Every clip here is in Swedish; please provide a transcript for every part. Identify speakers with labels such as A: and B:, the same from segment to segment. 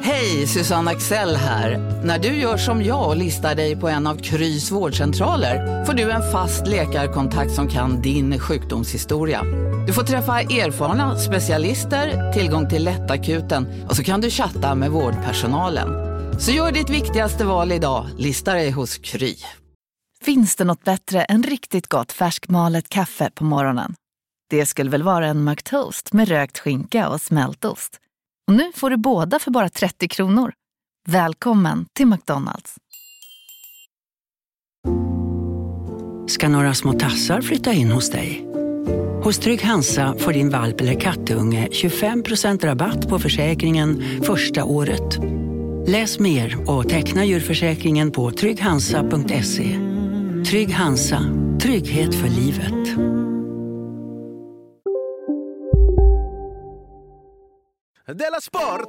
A: Hej, Susanne Axel här. När du gör som jag och listar dig på en av Krys vårdcentraler får du en fast läkarkontakt som kan din sjukdomshistoria. Du får träffa erfarna specialister, tillgång till lättakuten och så kan du chatta med vårdpersonalen. Så gör ditt viktigaste val idag, lista dig hos Kry.
B: Finns det något bättre än riktigt gott färskmalet kaffe på morgonen? Det skulle väl vara en McToast med rökt skinka och smältost. Och nu får du båda för bara 30 kronor. Välkommen till McDonald's.
C: Ska några små tassar flytta in hos dig? Hos Trygg Hansa får din valp eller kattunge 25% rabatt på försäkringen första året. Läs mer och teckna djurförsäkringen på trygghansa.se. Trygg Hansa, trygghet för livet.
D: Della Sport!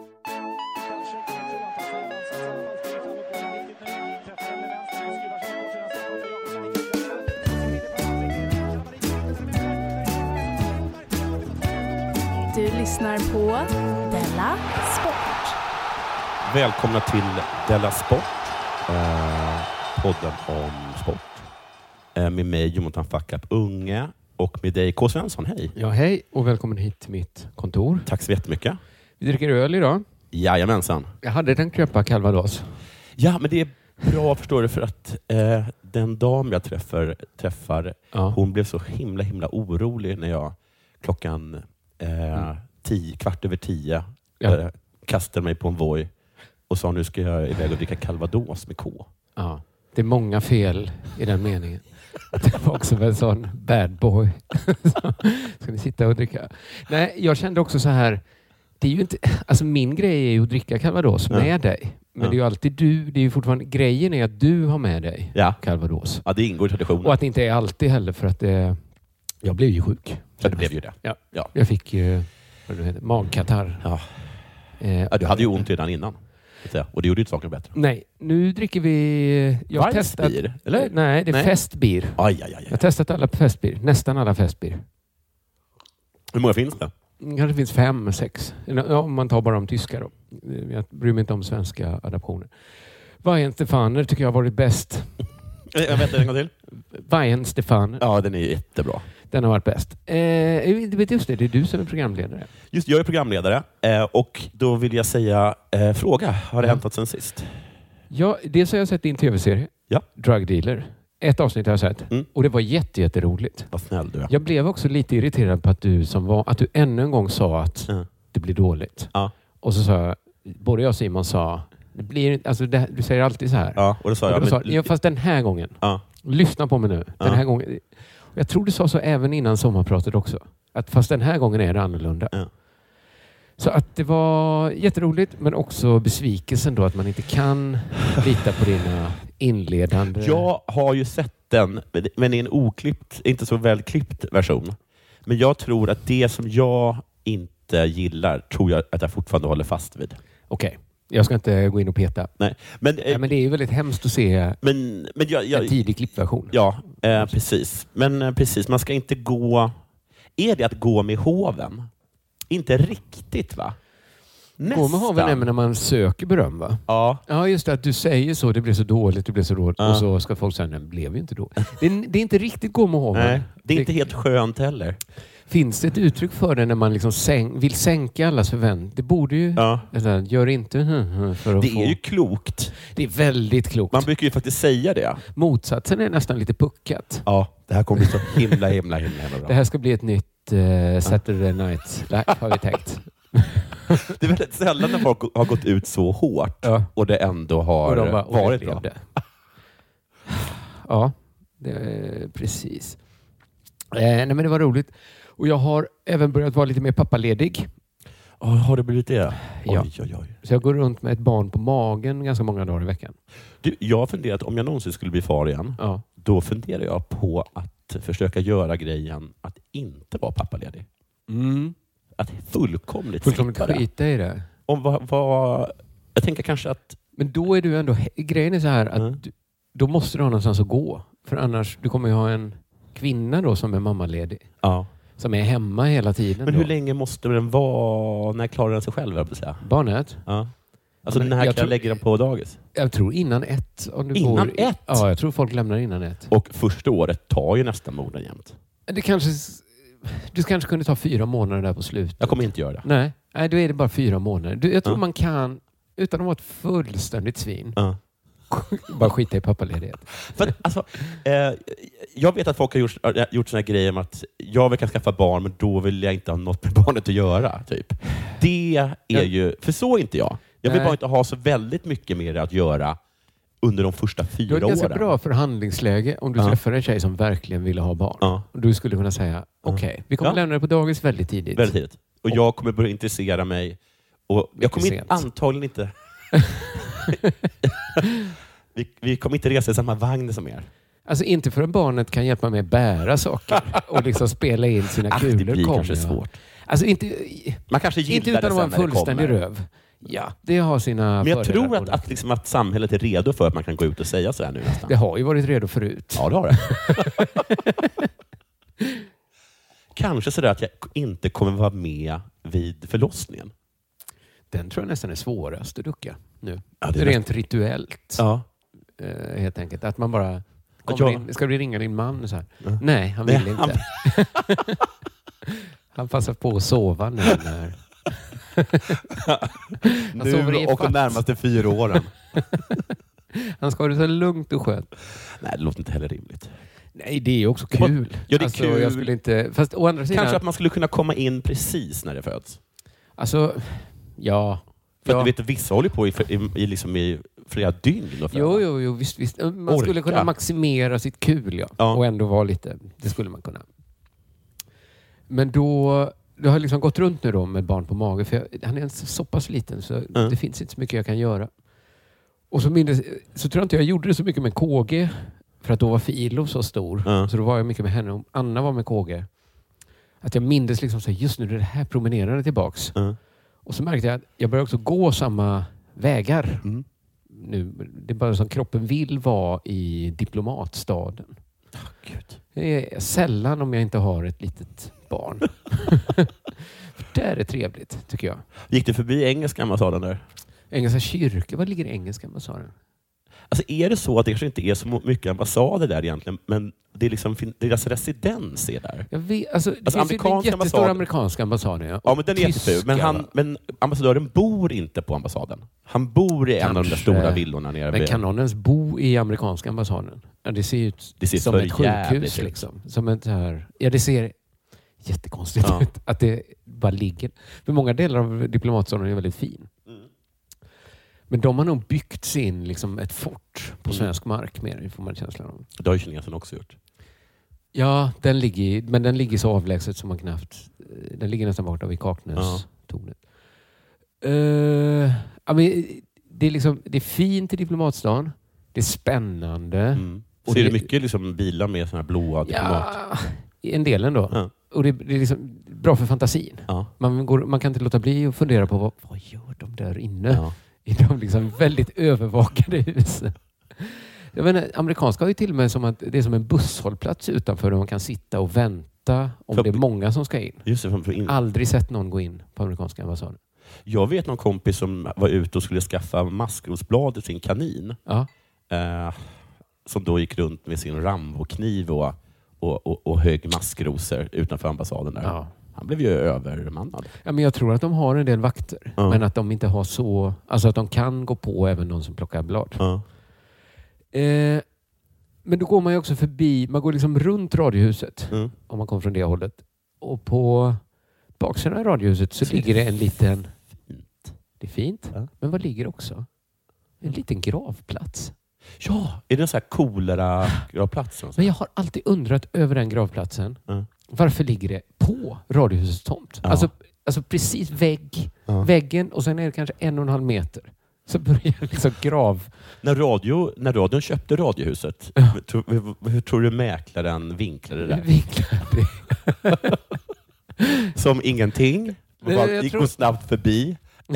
E: Du lyssnar på Della Sport.
F: Välkomna till Della Sport, podden om sport. Med mig, Jonathan Fackap Unge, och med dig, K. Svensson. Hej!
G: Ja, hej och välkommen hit till mitt kontor.
F: Tack så jättemycket.
G: Vi dricker öl idag.
F: Jajamensan.
G: Jag hade tänkt köpa Calvados.
F: Ja, men det är bra, förstår du, för att den dam jag träffar hon blev så himla orolig när jag klockan 10:15 kastade mig på en Voi och sa nu ska jag iväg och dricka Calvados med K.
G: Ja, det är många fel i den meningen. Det var också en sån bad boy. Ska ni sitta och dricka? Nej, jag kände också så här. Det är ju inte, alltså min grej är ju att dricka Calvados med dig. Men det är ju alltid du. Det är ju fortfarande, grejen är att du har med dig Calvados.
F: Ja, det ingår i traditionen.
G: Och att det inte är alltid heller, för att jag blev ju sjuk.
F: Ja, det blev ju det.
G: Ja. Jag fick ju magkatarr.
F: Ja. Du hade ju ont redan innan. Och det gjorde ju inte saken bättre.
G: Nej, nu dricker vi... Jag har testat...
F: Bier, eller?
G: Nej, det är festbier.
F: Aj.
G: Jag har testat alla festbier. Nästan alla festbier.
F: Hur många finns det?
G: Det finns 5, 6. Om man tar bara de tyska då. Jag bryr mig inte om svenska adaptioner. Weihenstephaner tycker jag har varit bäst.
F: Jag vet en gång till.
G: Weihenstephaner.
F: Ja, den är jättebra.
G: Den har varit bäst. Just det är du som är programledare.
F: Just, jag är programledare. Och då vill jag säga, fråga. Har det hänt något sen sist?
G: Ja, dels har jag sett din tv-serie.
F: Ja.
G: Drug Dealer. Ett avsnitt har jag sett. Och det var jätteroligt.
F: Vad snäll du är.
G: Jag blev också lite irriterad på att du ännu en gång sa att det blir dåligt.
F: Ja.
G: Och så sa jag, både jag och Simon sa, det blir, alltså du säger alltid så här.
F: Ja, och då sa jag.
G: Fast den här gången.
F: Ja.
G: Lyssna på mig nu. Den här gången. Jag tror du sa så även innan sommarpratet också. Att fast den här gången är det annorlunda. Ja. Så att det var jätteroligt, men också besvikelsen då att man inte kan lita på dina inledande...
F: Jag har ju sett den, men i en oklippt, inte så välklippt version. Men jag tror att det som jag inte gillar tror jag att jag fortfarande håller fast vid.
G: Okej. Jag ska inte gå in och peta.
F: Nej. Men
G: det är ju väldigt hemskt att se
F: en
G: tidig klippversion.
F: Ja, precis. Men precis, man ska inte gå... Är det att gå med hoven? Inte riktigt, va? Nästan.
G: Gå med hoven är när man söker beröm, va?
F: Ja.
G: Ja, just det. Att du säger så. Det blev så dåligt. Och så ska folk säga, nej, det blev ju inte då. Det är inte riktigt gå med hoven.
F: Nej, det är inte helt skönt heller.
G: Finns det ett uttryck för det när man liksom vill sänka allas förväntningar? Det borde ju... Gör inte för att
F: det är ju klokt.
G: Det är väldigt klokt.
F: Man brukar ju faktiskt säga det.
G: Motsatsen är nästan lite puckat.
F: Ja, det här kommer bli så himla bra.
G: Det här ska bli ett nytt Saturday Night Live, har vi tänkt.
F: Det är väldigt sällan när folk har gått ut så hårt och det ändå har varit bra.
G: Ja, precis. Nej, men det var roligt. Och jag har även börjat vara lite mer pappaledig.
F: Har det blivit det?
G: Ja.
F: Oj.
G: Så jag går runt med ett barn på magen ganska många dagar i veckan.
F: Jag har funderat, om jag någonsin skulle bli far igen, då funderar jag på att försöka göra grejen att inte vara pappaledig. Att fullkomligt
G: skita i det.
F: Jag tänker kanske att...
G: Men då är du ändå... Grejen är så här att då måste du ha någonstans att gå. För annars, du kommer ju ha en kvinna då som är mammaledig.
F: Ja.
G: Som är hemma hela tiden.
F: Men hur länge måste den vara? När klarar den sig själv?
G: Barnet?
F: Ja. Alltså när kan jag lägga dem på dagis?
G: Jag tror innan 1.
F: Innan 1?
G: Ja, jag tror folk lämnar innan 1.
F: Och första året tar ju nästan moden jämt.
G: Du kanske kunde ta 4 månader där på slutet.
F: Jag kommer inte göra det.
G: Nej, då är det bara 4 månader. Jag tror man kan, utan att vara ett fullständigt svin, bara skita i pappaledighet.
F: För, alltså, jag vet att folk har gjort såna grejer om att jag vill skaffa barn, men då vill jag inte ha något med barnet att göra. Typ. Det är ju... För så är inte jag. Jag vill bara inte ha så väldigt mycket mer att göra under de första 4 åren.
G: Det är ett ganska bra förhandlingsläge om du träffar en tjej som verkligen ville ha barn. Du skulle kunna säga, okej, vi kommer lämna det på dagis väldigt tidigt.
F: Väldigt tidigt. Och jag kommer börja intressera mig. Och jag kommer antagligen inte... vi kommer inte resa i samma vagn som er.
G: Alltså inte förrän barnet kan hjälpa mig att bära saker och liksom spela in sina kulor.
F: Det blir kanske svårt.
G: Alltså man kanske inte utan att vara en fullständig röv. Ja, det har sina
F: men jag tror att samhället är redo för att man kan gå ut och säga så här nu nästan.
G: Det har ju varit redo förut.
F: Ja, det har det. Kanske så där att jag inte kommer vara med vid förlossningen.
G: Den tror jag nästan är svårast att ducka nu.
F: Ja,
G: det är rent rituellt.
F: Ja.
G: Helt enkelt. Att man bara kommer in. Ska vi ringa din man? Så här. Nej, han vill inte. Han passar på att sova nu.
F: Nu och de närmaste 4 åren.
G: Han ska ha det så lugnt och skönt.
F: Nej, det låter inte heller rimligt.
G: Nej, det är också kul.
F: Ja, det är kul.
G: Jag skulle inte... Fast å andra sidan...
F: Kanske att man skulle kunna komma in precis när det föds.
G: Alltså, ja.
F: För att du vet, vissa håller på i flera dygn.
G: Jo, visst. Man skulle kunna maximera sitt kul, och ändå vara lite... Det skulle man kunna. Men då... Du har liksom gått runt nu då med barn på mage. För han är så pass liten så det finns inte så mycket jag kan göra. Och så tror jag inte jag gjorde det så mycket med KG. För att då var Filo så stor. Så då var jag mycket med henne. Och Anna var med KG. Att jag mindes liksom så just nu det här promenerade tillbaks. Och så märkte jag att jag började också gå samma vägar. Nu, det är bara som kroppen vill vara i diplomatstaden.
F: Gud.
G: Det är sällan om jag inte har ett litet barn. Det är trevligt, tycker jag.
F: Gick du förbi engelska ambassaden där?
G: Engelska kyrka? Var ligger engelska ambassaden?
F: Alltså är det så att det kanske inte är så mycket ambassader där egentligen, men det är liksom deras residens är där?
G: Jag vet, alltså, det finns en jättestor amerikanska ambassad.
F: Ja, men den är jätteful. Men ambassadören bor inte på ambassaden. Han bor i en av de stora villorna nere.
G: Men kan någon ens bo i amerikanska ambassaden? Ja, det ser ut som ett sjukhus. Liksom. Som ett här... Ja, det ser jättekonstigt ut. Att det bara ligger. För många delar av diplomatstaden är väldigt fin. Men de har nog byggt sin liksom ett fort på svensk mark mer, får man känslan av.
F: Det har ju kineserna också gjort.
G: Ja, den ligger så avlägset som man knappt... Den ligger nästan borta vid Kaknäs-tornet. Det är fint i diplomatstan. Det är spännande.
F: Och ser du mycket liksom bilar med såna här blåa diplomat?
G: Ja, en del ändå. Ja. Och det är liksom bra för fantasin. Ja. Man kan inte låta bli att fundera på vad gör de där inne? Ja. I de liksom väldigt övervakade husen. Jag menar, amerikanska har ju till och med som att det är som en busshållplats utanför där man kan sitta och vänta om det är många som ska in.
F: Just det,
G: aldrig sett någon gå in på amerikanska ambassaden.
F: Jag vet någon kompis som var ute och skulle skaffa maskrosblad till sin kanin. Ja. Som då gick runt med sin Rambo-kniv och hög maskrosor utanför ambassaden där. Ja. Han blev ju övermannad. Ja, men
G: jag tror att de har en del vakter. Men att de inte har så... Alltså att de kan gå på även de som plockar blad. Men då går man ju också förbi... Man går liksom runt radiohuset. Om man kommer från det hållet. Och på baksidan av radiohuset så ligger det en liten...
F: Fint.
G: Det är fint. Ja. Men vad ligger också? En liten gravplats.
F: Ja, är det en sån här kolera-gravplats?
G: Men jag har alltid undrat över den gravplatsen. Varför ligger det på radiohusets tomt? Ja. Alltså precis väggen och sen är det kanske 1,5 meter. Så börjar liksom grav...
F: När radion köpte radiohuset, hur tror du mäklaren vinklade det där? Som ingenting? Gick gå snabbt förbi?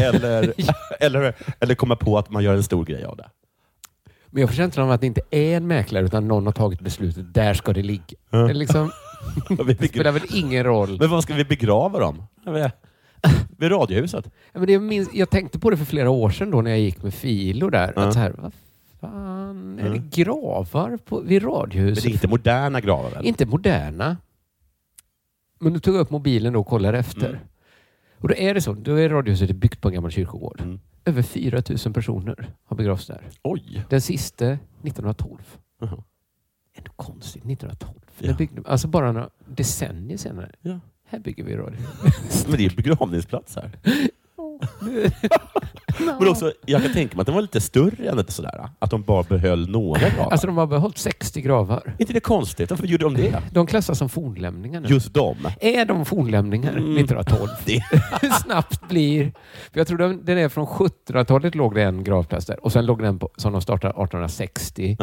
F: Eller komma på att man gör en stor grej av det?
G: Men jag får känslan av att det inte är en mäklare utan någon har tagit beslutet. Där ska det ligga. Det, liksom, det spelar väl ingen roll.
F: Men vad ska vi begrava dem? vid Radiohuset.
G: Ja, men jag tänkte på det för flera år sedan då när jag gick med Filo där. Att så här, vad fan, är det gravar vid Radiohuset?
F: Men det är inte moderna gravar väl?
G: Inte moderna. Men du tog upp mobilen då och kollade efter. Och då är det så. Då är Radiohuset byggt på en gammal kyrkogård. Över 4 000 personer har begravts där.
F: Oj!
G: Den sista 1912. Ändå konstigt, 1912. Ja. Alltså bara några decennier senare. Ja. Här bygger vi Radiohuset.
F: Men det är en begravningsplats här. Men också, jag kan tänka mig att den var lite större än det sådär. Att de bara behöll några gravar.
G: Alltså de har behållit 60 gravar.
F: Inte det konstigt? Varför gjorde de det?
G: De klassas som fornlämningar nu.
F: Just de?
G: Är de fornlämningar 1912? Hur snabbt blir... För jag tror den är från 1700-talet låg det en gravplats där. Och sen låg den på, som de startade 1860.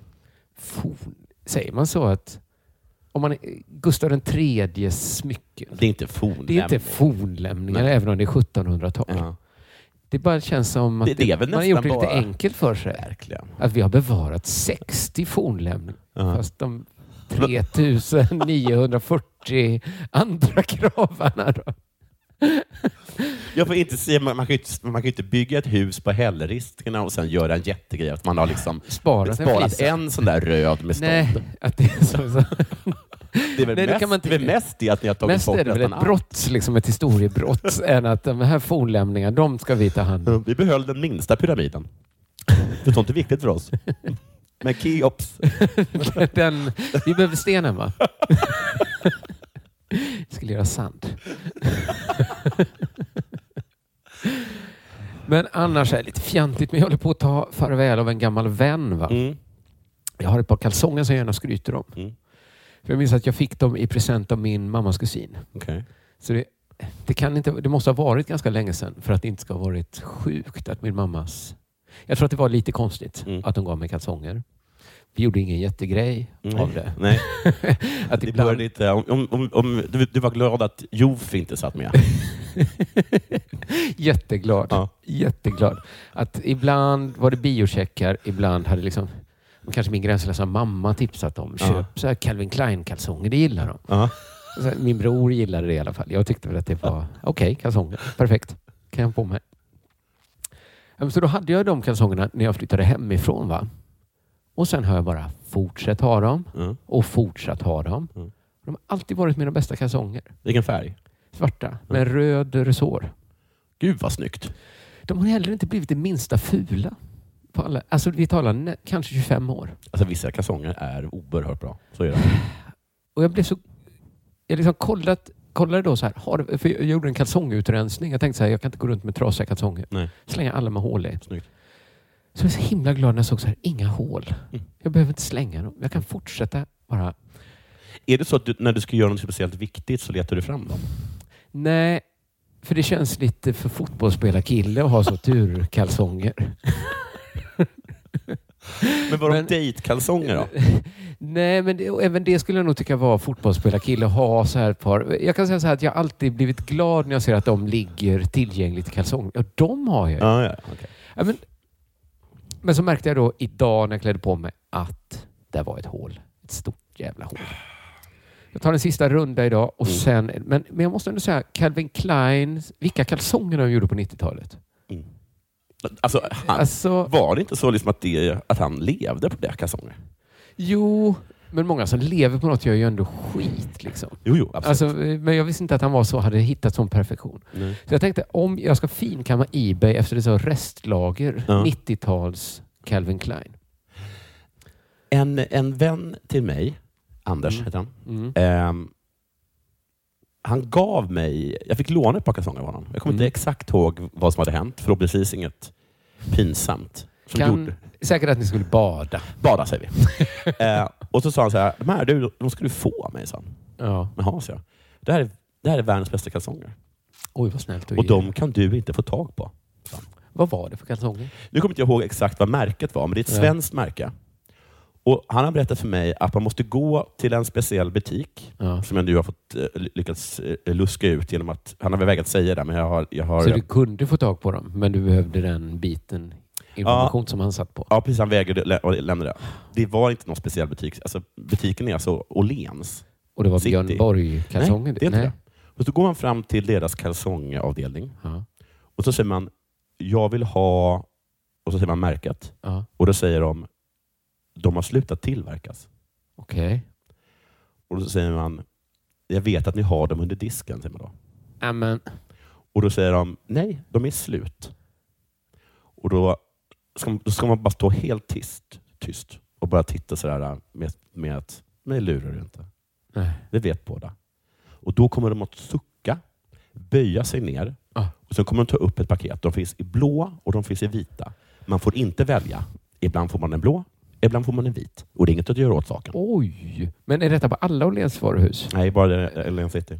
G: Säger man så att... Om man Gustav den tredjes smycken.
F: Det är inte fornlämningar.
G: Det är inte fornlämningar, även om det är 1700-tal. Ja. Det bara känns som att man har gjort det lite enkelt för sig.
F: Verkligen.
G: Att vi har bevarat 60 fornlämningar. Fast de 3940 andra gravarna då.
F: Jag får inte säga, man kan ju inte bygga ett hus på hällriskerna och sen göra en jättegrej att man har liksom sparat en sån där röd med stånd.
G: Nej, att det är så.
F: Det är väl mest det att ni har tagit
G: mest
F: bort
G: är det väl ett brott, liksom ett historiebrott, än att de här fornlämningarna, de ska vi ta hand om.
F: Vi behöll den minsta pyramiden. Det är sånt är viktigt för oss. Men Keops.
G: Vi behöver stenen, va? Vi skulle göra sand. Men annars är det lite fjantigt. Men jag håller på att ta farväl av en gammal vän, va? Jag har ett par kalsonger som jag gärna skryter om. För jag minns att jag fick dem i present av min mammas kusin.
F: Okay.
G: Så det måste ha varit ganska länge sedan för att det inte ska ha varit sjukt att min mammas... Jag tror att det var lite konstigt att hon gav mig kalsonger. Vi gjorde ingen jättegrej av det.
F: Nej.
G: Att
F: det ibland... lite, om du var glad att Jof inte satt med.
G: Jätteglad.
F: Ja.
G: Jätteglad. Att ibland var det biocheckar, ibland hade liksom kanske min gränslösa mamma tipsat om köp så här Calvin Klein-kalsonger, det gillar de. Så min bror gillade det i alla fall. Jag tyckte väl att det var okej, kalsonger. Perfekt. Kan jag på mig. Så då hade jag de kalsongerna när jag flyttade hemifrån, va? Och sen har jag bara fortsatt ha dem och fortsatt ha dem. De har alltid varit mina bästa kalsonger.
F: Vilken färg?
G: Svarta, med röd resår.
F: Gud vad snyggt.
G: De har heller inte blivit det minsta fula. På alla. Alltså vi talar kanske 25 år.
F: Alltså vissa kalsonger är oerhört bra. Så är det.
G: Och jag blev så... Jag liksom kollade då så här. För jag gjorde en kalsongutrensning. Jag tänkte så här, jag kan inte gå runt med trasiga kalsonger.
F: Nej.
G: Slänga alla med hål i.
F: Snyggt.
G: Så jag är så himla glad när jag såg så här, inga hål. Jag behöver inte slänga dem. Jag kan fortsätta bara...
F: Är det så att när du ska göra något speciellt viktigt så letar du fram dem?
G: Nej, för det känns lite för fotbollsspelarkille att ha så turkalsonger.
F: Men var de dejtkalsonger då?
G: Nej, men även det skulle jag nog tycka var fotbollsspelarkille att ha så här ett par. Jag kan säga så här att jag alltid blivit glad när jag ser att de ligger tillgängligt i kalsonger. Ja, de har jag.
F: Ja, okay.
G: Ja, men så märkte jag då idag när jag klädde på mig att det var ett hål. Ett stort jävla hål. Jag tar en sista runda idag och sen... Men jag måste ändå säga, Calvin Klein, vilka kalsonger de gjorde på 90-talet?
F: Alltså, var det inte så liksom att han levde på det kalsonger?
G: Jo, men många som lever på något gör ju ändå skit. Liksom.
F: Jo, absolut.
G: Alltså, men jag visste inte att han hade hittat sån perfektion. Så jag tänkte, om jag ska finkamma eBay efter det så restlager, 90-tals Calvin Klein.
F: En vän till mig, Anders heter han. Han gav mig... Jag fick låna ett par kalsonger av honom. Jag kommer inte exakt ihåg vad som hade hänt. Förhoppningsvis inget pinsamt.
G: Säkert att ni skulle bada.
F: Bada, säger vi. Och så sa han så här, de ska du få mig, sa han.
G: Ja.
F: Jaha, så jag. Det här är världens bästa kalsonger.
G: Oj, vad snällt.
F: Och de kan du inte få tag på.
G: Vad var det för kalsonger?
F: Nu kommer inte jag ihåg exakt vad märket var, men det är ett svenskt märke. Och han har berättat för mig att man måste gå till en speciell butik som jag nu har fått lyckats luska ut genom att han har vägrat säga det, men jag har...
G: Så du kunde få tag på dem, men du behövde den biten information som han satt på?
F: Ja, precis. Han vägrade lämna det. Det var inte någon speciell butik. Alltså, butiken är alltså Åhléns.
G: Och det var Björn Borg-kalsonger?
F: Nej, det är inte det. Och så går man fram till deras kalsongavdelning.
G: Ja.
F: Och så säger man, jag vill ha... Och så säger man märket.
G: Ja.
F: Och då säger de har slutat tillverkas.
G: Okej.
F: Och då säger man, jag vet att ni har dem under disken, säger man då.
G: Amen.
F: Och då säger de, nej, de är slut. Och då ska man bara stå helt tyst och bara titta sådär med att, nej, lurar du inte.
G: Nej.
F: Det vet båda. Och då kommer de att sucka, böja sig ner och sen kommer de ta upp ett paket. De finns i blå och de finns i vita. Man får inte välja. Ibland får man en blå, ibland får man en vit. Och det är inget att göra åt saken.
G: Oj! Men är detta på alla Åhléns varuhus?
F: Nej, bara Åhléns City.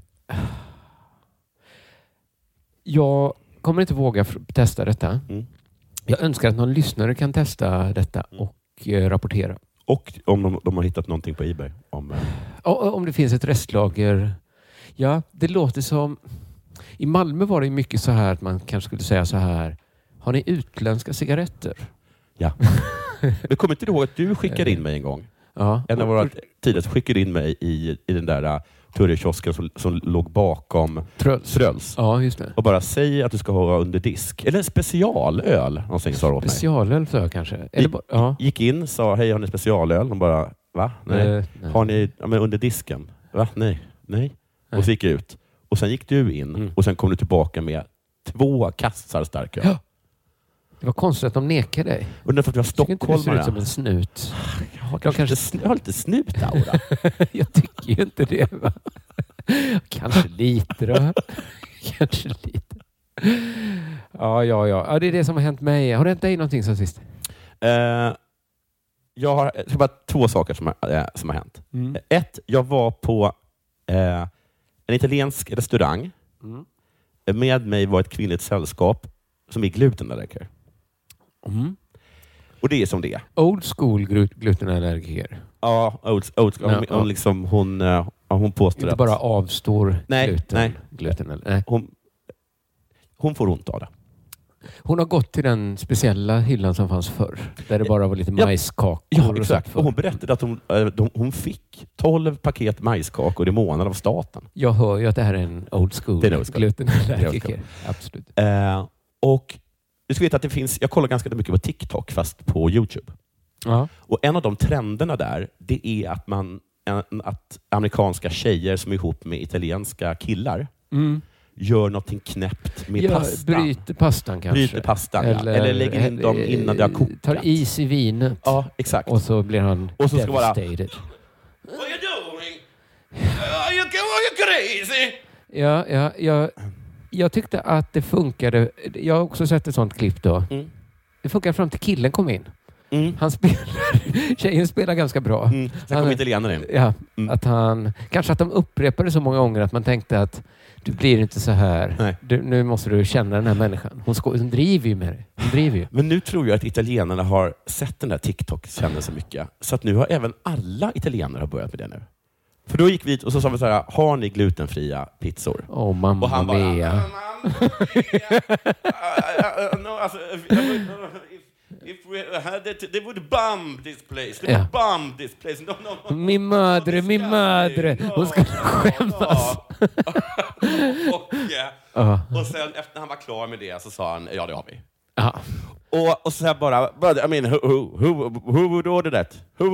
G: Jag kommer inte våga testa detta.
F: Mm.
G: Jag önskar att någon lyssnare kan testa detta och rapportera.
F: Och om de har hittat någonting på eBay.
G: Om det finns ett restlager. Ja, det låter som... I Malmö var det mycket så här att man kanske skulle säga så här. Har ni utländska cigaretter?
F: Ja. Men kommer inte du ihåg att du skickade in mig en gång?
G: Ja.
F: En av våra tidigare skickade in mig i den där turrekiosken som låg bakom Tröls.
G: Ja, just det.
F: Och bara säg att du ska ha under disk. Eller en specialöl. Någonting sa åt mig.
G: Specialöl så kanske. Eller
F: gick in, sa hej, har ni specialöl? De bara, va? Nej. Har ni under disken? Va? Nej. Och så gick jag ut. Och sen gick du in och sen kom du tillbaka med 2 kassar starköl. Ja.
G: Det var konstigt att de nekade dig.
F: Undrar för att vi har stockholmare.
G: Du ser ut som en snut.
F: Jag har lite snutaura.
G: Jag tycker ju inte det, va? Kanske lite då. Kanske lite. Ja, det är det som har hänt mig. Har det hänt dig någonting sen sist?
F: Jag har bara 2 saker som har hänt. 1, jag var på en italiensk restaurang. Med mig var ett kvinnligt sällskap som är glutenallergiker. Och det är som det är.
G: Old school glutenallergiker.
F: Ja, old school. Hon påstår
G: inte
F: att...
G: bara avstår gluten.
F: Nej. Hon får ont av det.
G: Hon har gått till den speciella hyllan som fanns förr. Där det bara var lite majskakor.
F: Ja, exakt. Och hon berättade att hon fick 12 paket majskakor i månaden av staten.
G: Jag hör ju att det här är en old school glutenallergiker. Absolut.
F: Och du ska veta att det finns... Jag kollar ganska mycket på TikTok fast på YouTube.
G: Ja.
F: Och en av de trenderna där, det är att amerikanska tjejer som är ihop med italienska killar gör någonting knäppt med pastan.
G: Bryter pastan kanske.
F: Bryter pastan, eller lägger in dem innan det har kokat.
G: Tar is i vinet.
F: Ja, exakt.
G: Och så blir han devastated.
F: What are you doing? Are you crazy?
G: Jag tyckte att det funkade. Jag har också sett ett sånt klipp då. Det funkade fram till killen kom in. Tjejen spelar ganska bra.
F: Sen kom italienaren in.
G: Ja, kanske att de upprepade så många gånger att man tänkte att du blir inte så här. Nu måste du känna den här människan. Hon driver ju med dig. Hon driver ju.
F: Men nu tror jag att italienarna har sett den där TikTok känner så mycket. Så att nu har även alla italienare har börjat med det nu. För då gick vi och så sa vi så här, har ni glutenfria pizzor?
G: Mamma
F: och han bara,
G: mia.
F: If we had it, they would bomb this place. They would bomb this place. No.
G: Min madre. Hon ska skämmas.
F: Och sen efter han var klar med det så sa han, ja det har vi.
G: Aha.
F: Och så här bara, I mean, who would order that? Who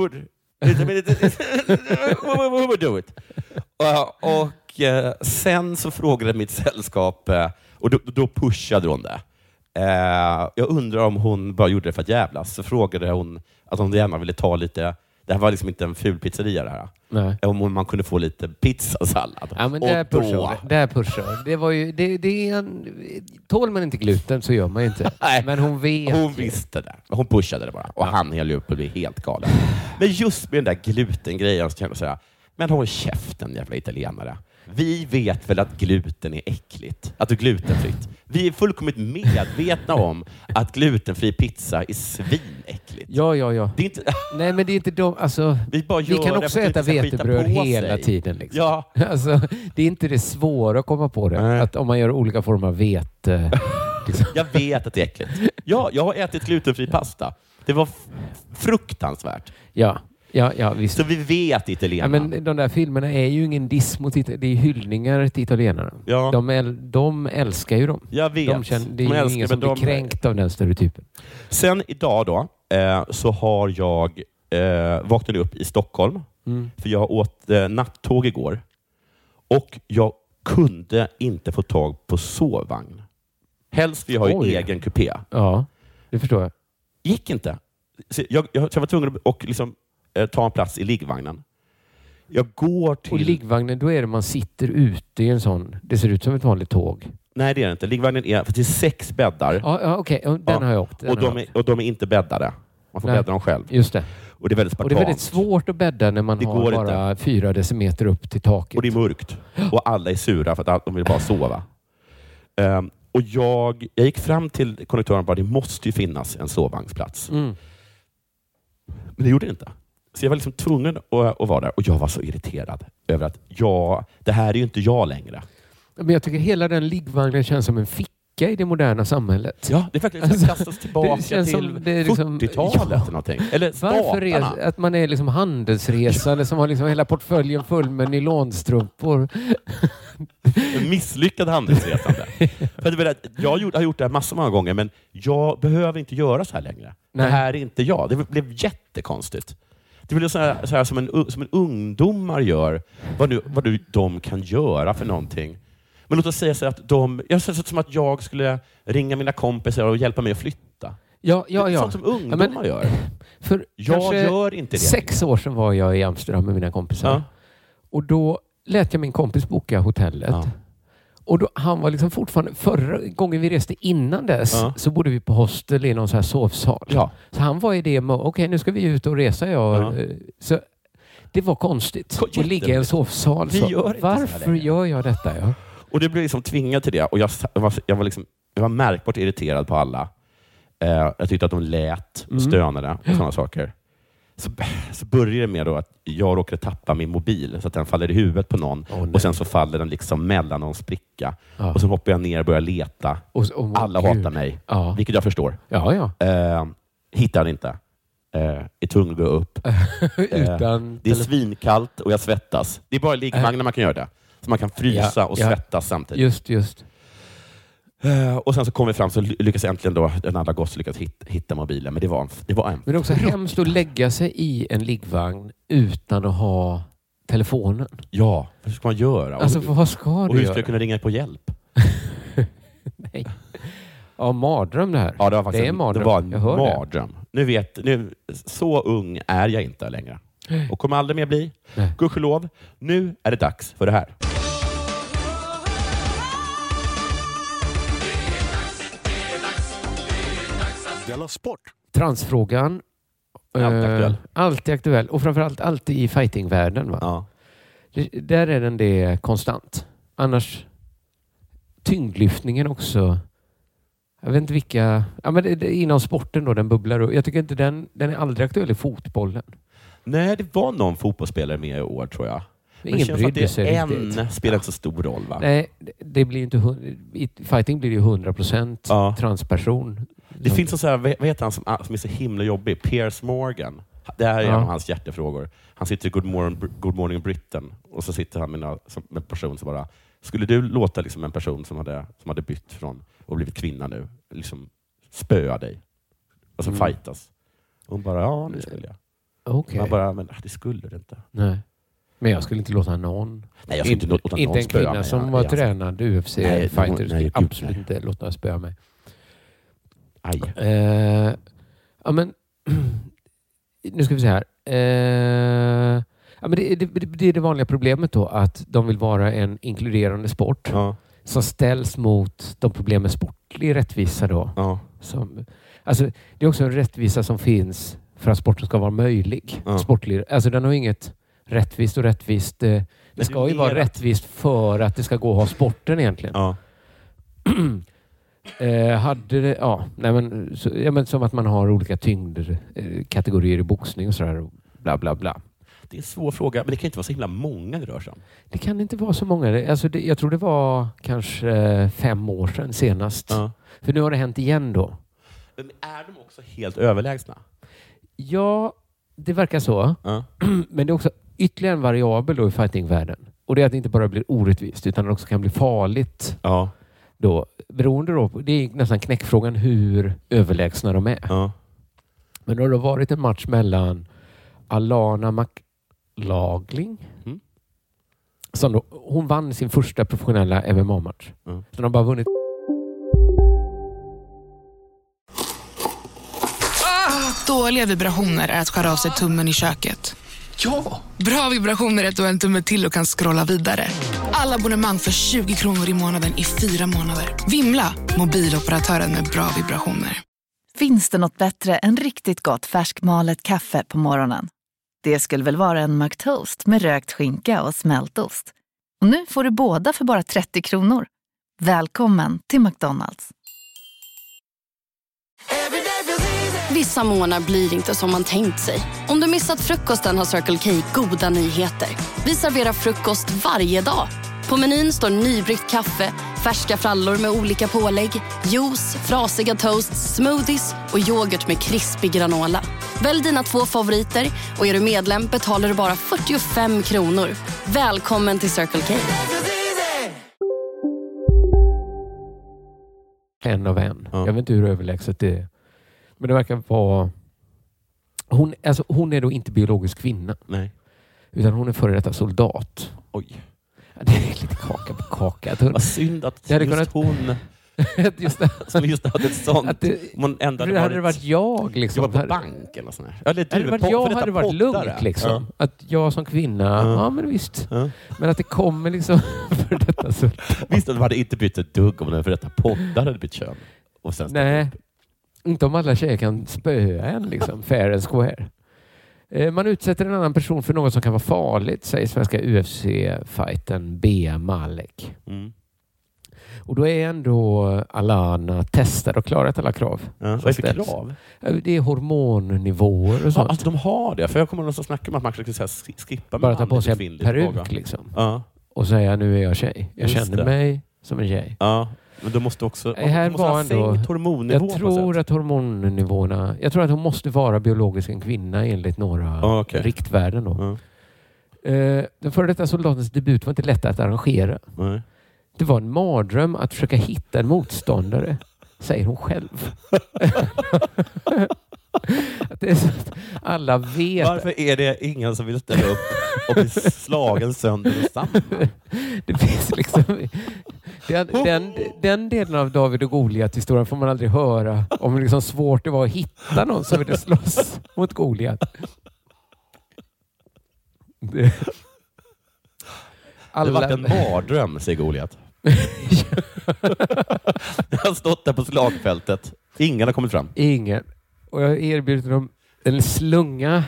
F: would do it? Och sen så frågade mitt sällskap, och då pushade hon det. Jag undrar om hon bara gjorde det för att jävlas. Så frågade hon att om det gärna ville ta lite... Det här var liksom inte en ful pizzeria det här.
G: Nej.
F: Om man kunde få lite pizzasallad.
G: Ja, men där pushar. Det var ju... tål man inte gluten så gör man ju inte.
F: Nej,
G: men hon vet.
F: Hon visste det. Hon pushade det bara. Och han höll ju upp och blev helt galen. Men just med den där glutengrejen så kan jag säga, men håll käften jävla italienare. Vi vet väl att gluten är äckligt. Att det är glutenfritt. Vi är fullkomligt medvetna om att glutenfri pizza är svinäckligt.
G: Ja.
F: Det är inte...
G: Nej, men det är inte de... Alltså, vi kan också äta vetebröd hela tiden. Liksom.
F: Ja.
G: Alltså, det är inte det svåra att komma på det. Att om man gör olika former av vete... Liksom.
F: Jag vet att det är äckligt. Ja, jag har ätit glutenfri pasta. Det var fruktansvärt.
G: Ja. Ja, visst.
F: Så vi vet italienarna.
G: Ja, men de där filmerna är ju ingen diss mot det är hyllningar till italienarna.
F: Ja.
G: De älskar ju dem.
F: Jag vet.
G: Det är ju ingen som blir kränkt av den stereotypen.
F: Sen idag då, så har jag vaknat upp i Stockholm. För jag åt nattåg igår. Och jag kunde inte få tag på sovvagn. Helst vi har ju egen kupé.
G: Ja, det förstår jag.
F: Gick inte. Så jag var tvungen att liksom, ta en plats i liggvagnen. Jag går till...
G: Och liggvagnen, då är det man sitter ute i en sån... Det ser ut som ett vanligt tåg.
F: Nej, det är det inte. Liggvagnen är... För det är 6 bäddar.
G: Ja, okej. Den har jag åkt.
F: Och de är inte bäddade. Man får bädda dem själv.
G: Just det.
F: Och det är väldigt spartanskt.
G: Och det är väldigt svårt att bädda när man har bara inte. 4 decimeter upp till taket.
F: Och det är mörkt. Och alla är sura för att de vill bara sova. Och jag gick fram till konduktören och bara, det måste ju finnas en sovvagnsplats. Men det gjorde det inte. Så jag var liksom tvungen att vara där. Och jag var så irriterad över att det här är ju inte jag längre.
G: Men jag tycker hela den liggvagnen känns som en ficka i det moderna samhället.
F: Ja, det är verkligen som kastas tillbaka till liksom, 40-talet eller någonting. Eller
G: varför att man är liksom handelsresande som har liksom hela portföljen full med nylonstrumpor.
F: En misslyckad handelsresande. För jag har gjort det här många gånger, men jag behöver inte göra så här längre. Nej. Det här är inte jag. Det blev jättekonstigt. Det blir så här som en ungdomar gör. Vad de kan göra för någonting. Men låt oss säga så att jag ser det som att jag skulle ringa mina kompisar och hjälpa mig att flytta.
G: Ja.
F: Sånt som ungdomar gör.
G: För
F: jag gör inte det.
G: 6 år sedan var jag i Amsterdam med mina kompisar. Ja. Och då lät jag min kompis boka hotellet. Ja. Och då, han var liksom fortfarande... Förra gången vi reste innan dess så bodde vi på hostel i någon så här sovsal. Ja. Så han var i det med, okej, nu ska vi ut och resa. Så det var konstigt att ligga i en sovsal. Varför gör jag detta? Ja?
F: Och det blev liksom tvingad till det. Och jag var märkbart irriterad på alla. Jag tyckte att de lät och stönade och sådana saker. Så började det med då att jag råkade tappa min mobil så att den faller i huvudet på någon. Och sen så faller den liksom mellan någon spricka. Och så hoppar jag ner och börjar leta. Alla hatar mig. Vilket jag förstår. Hittar den inte. Är tvungen att gå upp. Det är svinkallt och jag svettas. Det är bara liggvagnar man kan göra det. Så man kan frysa och svettas samtidigt.
G: Just.
F: Och sen så kom vi fram så lyckas äntligen då en andra gosse lyckas hitta mobilen. Men det var en...
G: Men det är också hemskt att lägga sig i en liggvagn utan att ha telefonen.
F: Ja, vad ska man göra?
G: Alltså, vad ska du
F: och hur ska jag kunna ringa på hjälp?
G: Nej. Ja, mardröm det här.
F: Ja, det var
G: en mardröm.
F: Det var en mardröm. Nu, så ung är jag inte längre. Och kommer aldrig mer bli. Gudskelov. Nu är det dags för det här.
D: Della Sport.
G: Transfrågan. Alltid aktuell. Och framförallt alltid i fightingvärlden. Va?
F: Ja.
G: Där är den det konstant. Annars tyngdlyftningen också. Jag vet inte vilka... Ja, men inom sporten då, den bubblar. Jag tycker inte den är aldrig aktuell i fotbollen.
F: Nej, det var någon fotbollsspelare med i år tror jag. Men
G: ingen brydde sig
F: riktigt. En spelar inte så stor roll, va?
G: Nej, det blir inte... I fighting blir det ju 100% transperson.
F: Det finns en sån här, vad heter han som är så himla jobbig? Piers Morgan. Det här är en av hans hjärtefrågor. Han sitter i Good Morning Britain och så sitter han med en person som bara... Skulle du låta liksom en person som hade bytt från och blivit kvinna nu liksom spöa dig? Alltså fightas. Och hon bara, ja, det skulle jag.
G: Okay.
F: Man bara, men det skulle det inte.
G: Nej. Men jag skulle inte låta någon...
F: Nej, jag skulle inte låta någon
G: en kvinna
F: mig,
G: som var tränad UFC-fighter skulle absolut inte låta spöa mig.
F: Aj.
G: Ja, men... Nu ska vi se här. Ja, men det är det vanliga problemet då, att de vill vara en inkluderande sport som ställs mot de problem med sportlig rättvisa då. Ja. Alltså, det är också en rättvisa som finns för att sporten ska vara möjlig. Sportlig, alltså den har inget rättvist och rättvist. Det ska ju vara rättvist för att det ska gå att ha sporten egentligen. Ja. Hade det, men som att man har olika tyngdkategorier i boxning och sådär, bla bla bla.
F: Det är en svår fråga, men det kan inte vara så himla många det rör sig om.
G: Det kan inte vara så många. Jag tror det var kanske 5 år sedan senast. För nu har det hänt igen då.
F: Men är de också helt överlägsna?
G: Ja, Det verkar så.
F: Ja.
G: Men det är också ytterligare en variabel då i fightingvärlden. Och det är att det inte bara blir orättvist utan det också kan bli farligt.
F: Ja.
G: Då, beroende då på, det är nästan knäckfrågan hur överlägsna de är.
F: Ja.
G: Men då har det varit en match mellan Alana McLaughlin som då, hon vann sin första professionella MMA-match. Så de har bara vunnit.
H: Dåliga vibrationer är att skära av sig tummen i köket.
D: Ja!
H: Bra vibrationer är att du har en tumme till och kan scrolla vidare. Alla abonnemang för 20 kronor i månaden i 4 månader. Vimla! Mobiloperatören med bra vibrationer.
B: Finns det något bättre än riktigt gott färskmalet kaffe på morgonen? Det skulle väl vara en McToast med rökt skinka och smältost. Och nu får du båda för bara 30 kronor. Välkommen till McDonald's.
I: Vissa månader blir inte som man tänkt sig. Om du missat frukosten har Circle K goda nyheter. Vi serverar frukost varje dag. På menyn står nybryggt kaffe, färska frallor med olika pålägg, juice, frasiga toasts, smoothies och yoghurt med krispig granola. Välj dina 2 favoriter och är du medlem betalar du bara 45 kronor. Välkommen till Circle K.
G: En av en. Jag vet inte hur överlägset det är. Men det verkar vara... Hon är då inte biologisk kvinna.
F: Nej.
G: Utan hon är före detta soldat.
F: Oj.
G: Det är lite kaka på kaka.
F: Vad synd att hon...
G: just det.
F: Som just hade ett sånt.
G: Det hade varit jag liksom.
F: Jobbar på bank eller sånt där. Eller
G: hade varit jag hade varit lugnt liksom. Ja. Att jag som kvinna, ja men visst. Ja. Men att det kommer liksom för detta så.
F: Visst att det hade inte bytt ett dugg om den för detta poddar hade bytt kön. Och sen
G: nej. Inte om alla tjejer kan spöa en liksom. Fair and square. Man utsätter en annan person för något som kan vara farligt, säger svenska UFC-fighten Bea Malek. Och då är ändå Alana testad och klarat alla krav.
F: Ja, vad är det för krav?
G: Det är hormonnivåer och sånt.
F: Ja, alltså de har det. För jag kommer att snacka om att man skulle skippa
G: bara ta på sig en peruk liksom. Ja. Och säga nu är jag tjej. Jag känner mig som en tjej.
F: Ja. Men du måste också
G: här
F: måste
G: var ändå
F: hormonnivå.
G: Jag tror att hormonnivåerna... Jag tror att hon måste vara biologisk en kvinna enligt några riktvärden. Då. Den före detta soldatens debut var inte lätt att arrangera. Nej. Det var en mardröm att försöka hitta en motståndare, säger hon själv. Att det är så att alla vet.
F: Varför är det ingen som vill ställa upp och bli slagen sönder och samman?
G: Det finns liksom... Den delen av David och Goliat-historien får man aldrig höra om hur liksom svårt det var att hitta någon som ville slåss mot Goliat.
F: Det har varit en mardröm, säger Goliat. Jag har stått där på slagfältet. Ingen har kommit fram.
G: Ingen. Och jag erbjuder dem en slunga.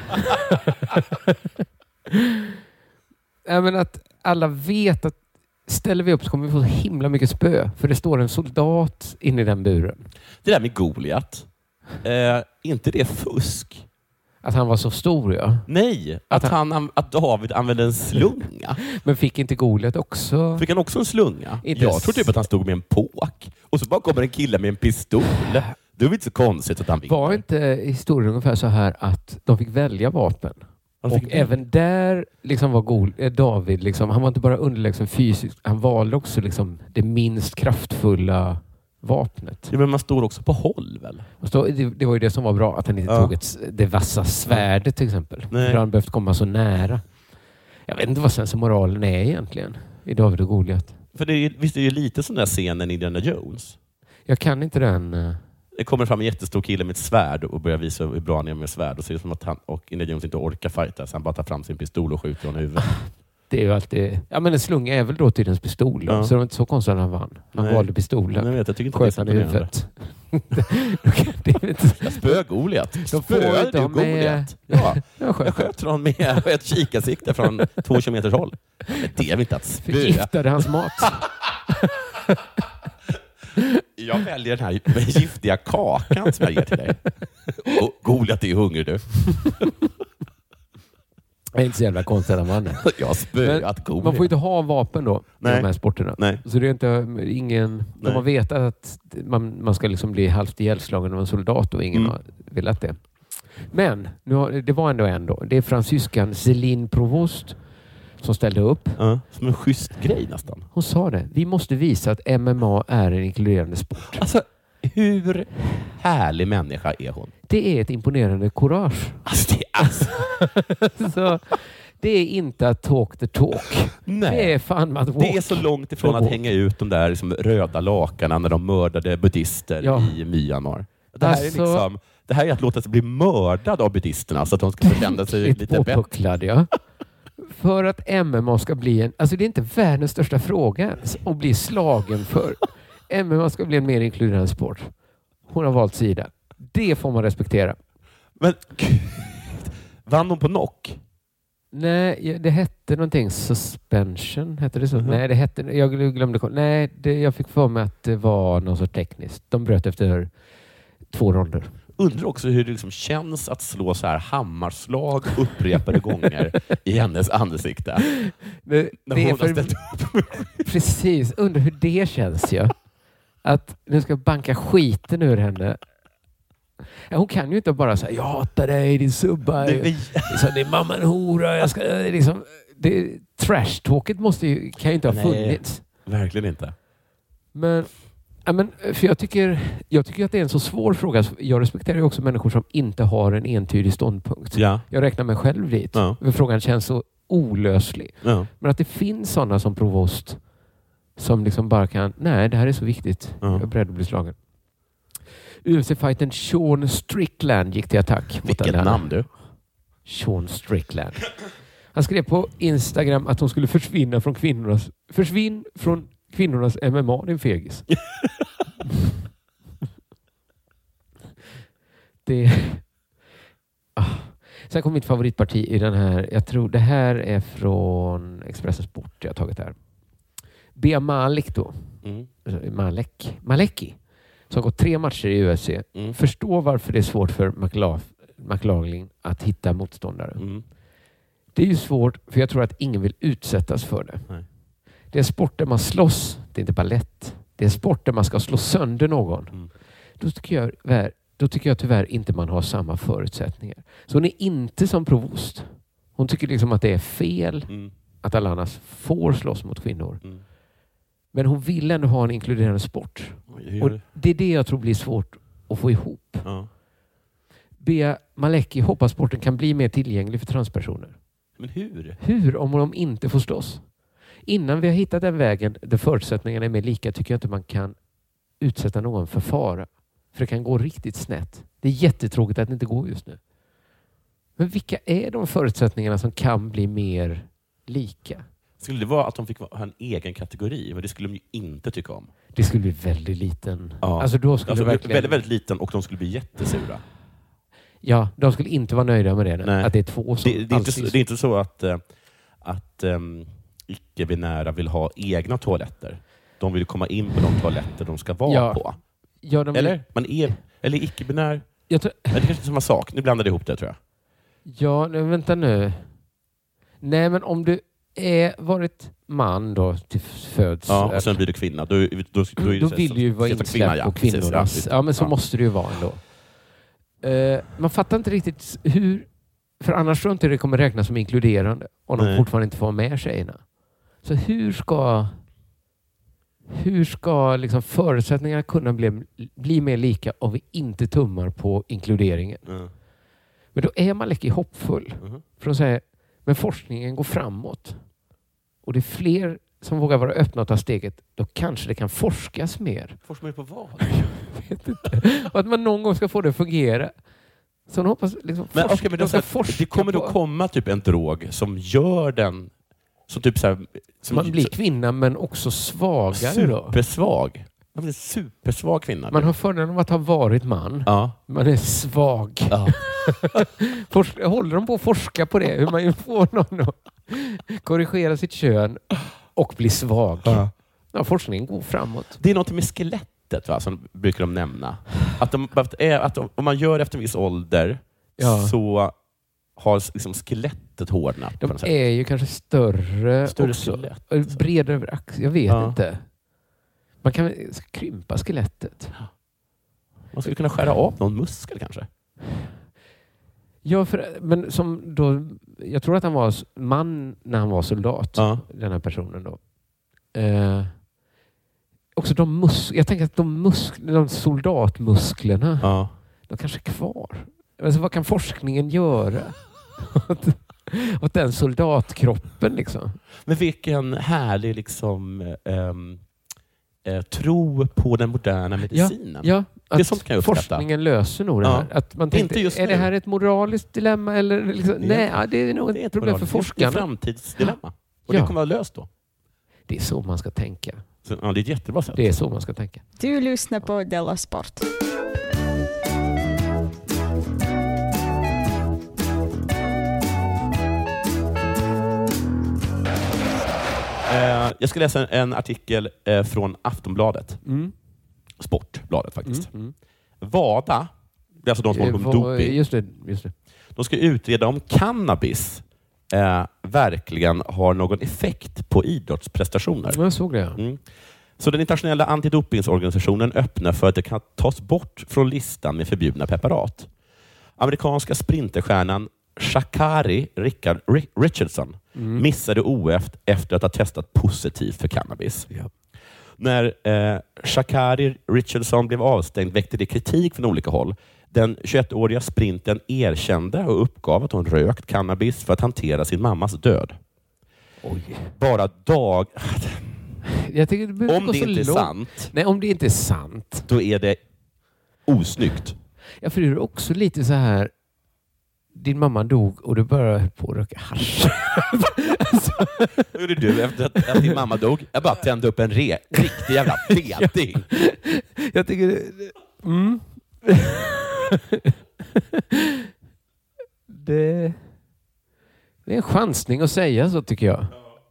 G: Men att alla vet att ställer vi upp så kommer vi få så himla mycket spö. För det står en soldat inne i den buren.
F: Det där med Goliat. Inte det fusk?
G: Att han var så stor, ja.
F: Nej, att David använde en slunga.
G: Men fick inte Goliat också...
F: Fick han också en slunga? Jag tror typ att han stod med en påk. Och så bara kommer en kille med en pistol. Det var inte så konstigt att han vinner.
G: Var inte historien ungefär så här att de fick välja vapen? Och även där liksom var David, liksom, han var inte bara underlägsen fysiskt, han valde också liksom det minst kraftfulla vapnet.
F: Ja, men man står också på håll väl?
G: Det var ju det som var bra, att han inte tog det vassa svärdet till exempel. Nej. För han behövt komma så nära. Jag vet inte vad sensmoralen är egentligen i David och Goliat.
F: För visst är det ju lite sån där scenen i Indiana Jones.
G: Jag kan inte den...
F: Det kommer fram en jättestor kille med ett svärd och börjar visa hur bra han är med svärd. Och så är det som att han och Indiana Jones inte orkar fighta, så han bara tar fram sin pistol och skjuter honom i huvudet. Det
G: är ju alltid... Ja, men en slunga är väl då tydens pistol. Ja. Så det var inte så konstigt att han vann. Han valde pistolen.
F: Jag tycker inte
G: sköt han i huvudet.
F: Jag spöade Goliat. Spöade du Goliat? Ja, jag sköt honom med ett kikarsikte från 2 kilometers håll. Men det är väl inte att spöa.
G: Förgiftade hans mat.
F: Jag väljer den här giftiga kakan som jag ger till dig. Och Goliat är ju hungrig, du.
G: Det är inte så jävla konstigt att man är.
F: Jag har spöat Goliat.
G: Man får inte ha vapen då i de här sporterna.
F: Nej.
G: Så det är inte ingen... De har vetat att man ska liksom bli halvt ihjälslagen av en soldat och ingen har velat det. Men det var ändå. Det är fransyskan Céline Provost som ställde upp.
F: Som en schysst grej nästan.
G: Hon sa det. Vi måste visa att MMA är en inkluderande sport.
F: Alltså, hur härlig människa är hon?
G: Det är ett imponerande courage. Så det är inte att talk the talk.
F: Nej.
G: Det är fan att walk.
F: Det är så långt ifrån att hänga ut de där liksom röda lakarna när de mördade buddhister i Myanmar. Det här är att låta sig bli mördad av buddhisterna så att de ska känna sig lite
G: bättre. Ja. För att MMA ska bli alltså det är inte världens största fråga ens att bli slagen för. MMA ska bli en mer inkluderande sport. Hon har valt sida. Det får man respektera.
F: Men vann hon på knock?
G: Nej, det hette någonting. Suspension, hette det så? Nej, det hette... Jag glömde... Nej, jag fick för mig att det var något så tekniskt. De bröt efter 2 ronder.
F: Undrar också hur det liksom känns att slå så här hammarslag upprepade gånger i hennes ansikte.
G: Det är för... Precis, undrar hur det känns. Ja. Att nu ska banka skiten ur henne. Hon kan ju inte bara säga jag hatar dig, din subba. Din mamma en hora. Jag ska, liksom, trash-talket kan ju inte ha funnits.
F: Verkligen inte.
G: Men för jag tycker att det är en så svår fråga. Jag respekterar ju också människor som inte har en entydig ståndpunkt.
F: Ja.
G: Jag räknar mig själv dit. Ja. För frågan känns så olöslig. Ja. Men att det finns sådana som Provost som liksom bara kan, nej, det här är så viktigt. Jag är beredd att bli slagen. UFC-fighten Sean Strickland gick till attack.
F: Vilket namn du?
G: Sean Strickland. Han skrev på Instagram att hon skulle försvinna från kvinnornas MMA, din fegis. Sen kom mitt favoritparti i den här. Jag tror det här är från Expressen Sport jag har tagit här. Bea Malik då. Maleki. Som gått 3 matcher i UFC. Förstår varför det är svårt för McLaughlin att hitta motståndare. Det är ju svårt för jag tror att ingen vill utsättas för det. Nej. Det är sport där man slåss. Det är inte ballett. Det är sport där man ska slå sönder någon. Då tycker jag tyvärr inte man har samma förutsättningar. Så hon är inte som Provost. Hon tycker liksom att det är fel att alla annars får slåss mot kvinnor. Men hon vill ändå ha en inkluderande sport. Och det är det jag tror blir svårt att få ihop. Ja. Bea Maleki hoppas sporten kan bli mer tillgänglig för transpersoner.
F: Men hur?
G: Hur om de inte får slåss? Innan vi har hittat den vägen där förutsättningarna är mer lika tycker jag inte man kan utsätta någon för fara. För det kan gå riktigt snett. Det är jättetråkigt att det inte går just nu. Men vilka är de förutsättningarna som kan bli mer lika?
F: Skulle det vara att de fick ha en egen kategori? Men det skulle de ju inte tycka om.
G: Det skulle bli väldigt liten.
F: Ja.
G: Alltså då skulle verkligen...
F: väldigt, väldigt liten och de skulle bli jättesura.
G: Ja, de skulle inte vara nöjda med det. Nej. Att det är 2 som...
F: Det är inte så att icke-binära vill ha egna toaletter. De vill komma in på de toaletter de ska vara på. Ja, eller icke-binär. Det kanske är samma sak. Nu blandade jag ihop det tror jag.
G: Ja, vänta nu. Nej, men om du varit man då till föds.
F: Ja, och sen blir du kvinna. Då
G: vill du ju vara insläppt på kvinnornas. Ja, men så måste det ju vara ändå. Man fattar inte riktigt hur... För annars tror jag inte det kommer räknas som inkluderande om de fortfarande inte får med tjejerna. Så hur ska liksom förutsättningarna kunna bli mer lika om vi inte tummar på inkluderingen? Men då är man lite hoppfull. För att säga, men forskningen går framåt. Och det är fler som vågar vara öppna och ta steget. Då kanske det kan forskas mer.
F: Forskar på vad?
G: Jag vet inte. Och att man någon gång ska få det att fungera. Så man hoppas liksom
F: det kommer då komma typ en drog som gör den som typ så här, som
G: man blir kvinna men också svagare då.
F: Supersvag. Man blir en supersvag kvinna.
G: Man har fördelen av att ha varit man.
F: Ja.
G: Man är svag. Ja. Håller de på att forska på det? Hur man får någon att korrigera sitt kön och bli svag. Ja, forskningen går framåt.
F: Det är något med skelettet som brukar de nämna. Att om man gör efter en viss ålder så har liksom skelettet hårdnat.
G: De är ju kanske större också. Skelett. Bredare över axeln. Jag vet inte. Man kan krympa skelettet.
F: Man skulle kunna skära av någon muskel kanske.
G: Ja, men som då, jag tror att han var man när han var soldat, den här personen då. Också jag tänker att de soldatmusklerna, de kanske är kvar. Alltså, vad kan forskningen göra åt den soldatkroppen liksom?
F: Men vilken härlig liksom tro på den moderna medicinen.
G: Ja,
F: det är sånt kan jag uppskatta.
G: Forskningen löser nog det här. Att man tänkte,
F: inte just
G: är det här ett moraliskt dilemma? Eller liksom, nej, det är nog ett problem för forskarna.
F: Det är ett framtidsdilemma. Och det kommer att vara löst då.
G: Det är så man ska tänka.
F: Så, det är ett jättebra sätt.
G: Det är så man ska tänka.
J: Du lyssnar på Della Sport.
F: Jag ska läsa en artikel från Aftonbladet. Sportbladet faktiskt. WADA, det är alltså de som håller på med doping.
G: Just det.
F: De ska utreda om cannabis verkligen har någon effekt på idrottsprestationer.
G: Jag såg det.
F: Så den internationella antidopingsorganisationen öppnar för att det kan tas bort från listan med förbjudna preparat. Amerikanska sprinterstjärnan Sha'Carri Richardson missade OS efter att ha testat positivt för cannabis.
G: Ja.
F: När Sha'Carri Richardson blev avstängd väckte det kritik från olika håll. Den 21-åriga sprinten erkände och uppgav att hon rökt cannabis för att hantera sin mammas död.
G: Oj.
F: Bara
G: Jag tycker det
F: om det inte är sant.
G: Nej, om det inte är sant.
F: Då är det osnyggt.
G: Ja, för det är också lite så här. Din mamma dog och du började på att röka hasch.
F: Vad gjorde du efter att din mamma dog? Jag bara tände upp en riktig jävla feting.
G: Jag tycker det är en chansning att säga så, tycker jag.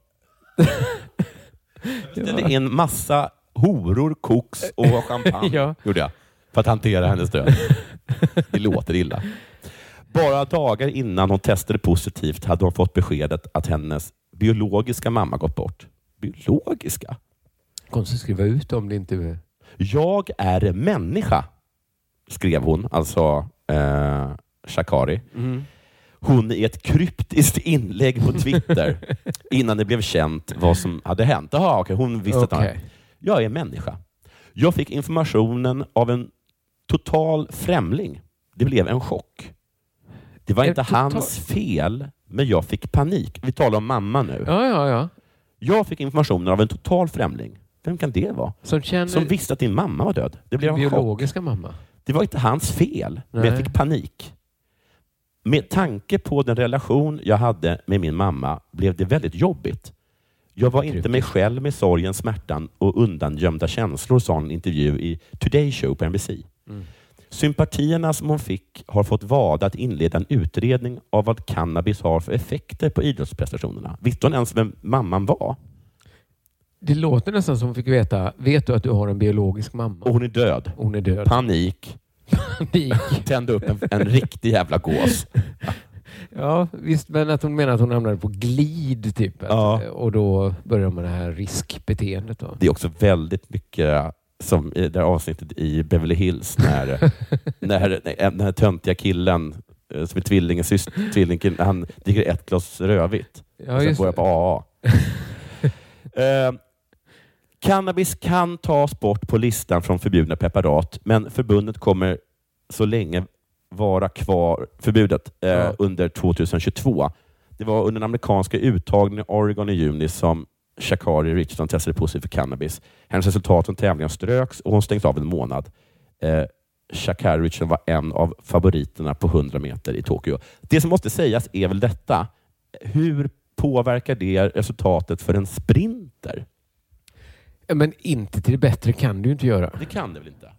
F: Jag ställde in massa horor, koks och champagne gjorde jag, för att hantera hennes död. Det låter illa. Bara dagar innan hon testade positivt hade hon fått beskedet att hennes biologiska mamma gått bort. Biologiska?
G: Konstigt skriva ut om det inte är...
F: Jag är människa, skrev hon, alltså Sha'Carri. Hon i ett kryptiskt inlägg på Twitter innan det blev känt vad som hade hänt. Jaha, okej, hon visste att jag är människa. Jag fick informationen av en total främling. Det blev en chock. Det var inte hans fel, men jag fick panik. Vi talar om mamma nu.
G: Ja.
F: Jag fick informationen av en total främling. Vem kan det vara? Som visste att din mamma var död. Det blev en
G: biologiska
F: chock.
G: Mamma.
F: Det var inte hans fel, men jag fick panik. Med tanke på den relation jag hade med min mamma blev det väldigt jobbigt. Jag var inte mig själv med sorgen, smärtan och undangömda känslor, sa en intervju i Today Show på NBC. Sympatierna som hon fick har fått WADA att inleda en utredning av vad cannabis har för effekter på idrottsprestationerna. Visste hon ens vem mamman var?
G: Det låter nästan som hon fick veta. Vet du att du har en biologisk mamma?
F: Och hon är död.
G: Hon är död.
F: Panik. Tände upp en riktig jävla gås.
G: Ja, visst, men att hon menar att hon hamnade på glid typ. Och då börjar man det här riskbeteendet då.
F: Det är också väldigt mycket som i det här avsnittet i Beverly Hills när den här töntiga killen som är tvillingen, han dricker ett glas rödvitt.
G: Ja,
F: och sen börjar på AA. Cannabis kan tas bort på listan från förbjudna preparat, men förbundet kommer så länge vara kvar förbudet under 2022. Det var under den amerikanska uttagningen i Oregon i juni som Sha'Carri Richardson testade positivt för cannabis. Hennes resultat från tävlingen ströks och hon stängs av en månad. Sha'Carri Richardson var en av favoriterna på 100 meter i Tokyo. Det som måste sägas är väl detta. Hur påverkar det resultatet för en sprinter?
G: Men inte till det bättre kan du inte göra.
F: Det kan det väl inte?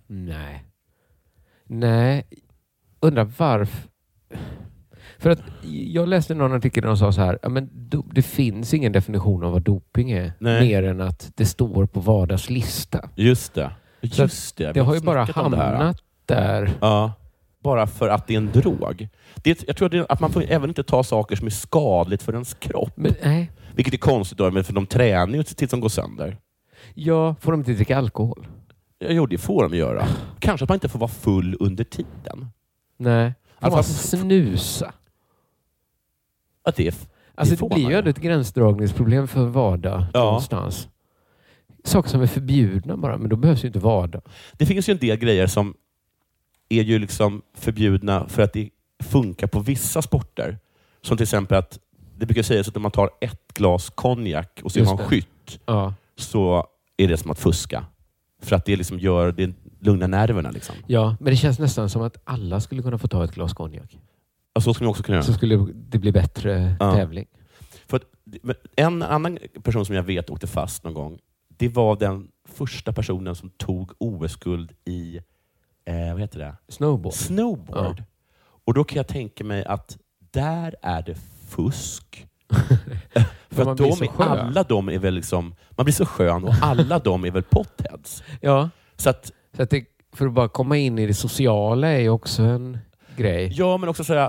G: Nej. Undrar varför. För att jag läste någon artikel där de sa så här, men det finns ingen definition av vad doping är. Mer än att det står på WADAs lista.
F: Just det.
G: Det har ju bara hamnat där.
F: Ja. Bara för att det är en drog. Jag tror att man får även inte ta saker som är skadligt för ens kropp.
G: Nej.
F: Vilket är konstigt då, för de tränar ju tills de går sönder.
G: Ja, får de inte dricka alkohol?
F: Jo, det får de göra. Kanske att man inte får vara full under tiden.
G: Nej. Får man snusa?
F: Att det
G: Alltså det blir ju ett gränsdragningsproblem för vardag någonstans. Saker som är förbjudna bara, men då behövs ju inte vardag.
F: Det finns ju en del grejer som är ju liksom förbjudna för att det funkar på vissa sporter. Som till exempel att det brukar sägas att om man tar ett glas konjak och så gör man skytt, så är det som att fuska. För att det liksom gör det lugna nerverna. Liksom.
G: Ja, men det känns nästan som att alla skulle kunna få ta ett glas konjak.
F: Ja, så skulle man också kunna göra.
G: Så skulle det bli bättre tävling.
F: För att, en annan person som jag vet åkte fast någon gång, det var den första personen som tog OS-guld i vad heter det? Snowboard. Och då kan jag tänka mig att där är det fusk. För att alla de är väl liksom, man blir så skön och alla de är väl potheads.
G: Ja.
F: Så att
G: det, för att bara komma in i det sociala är ju också en grej.
F: Ja, men också säga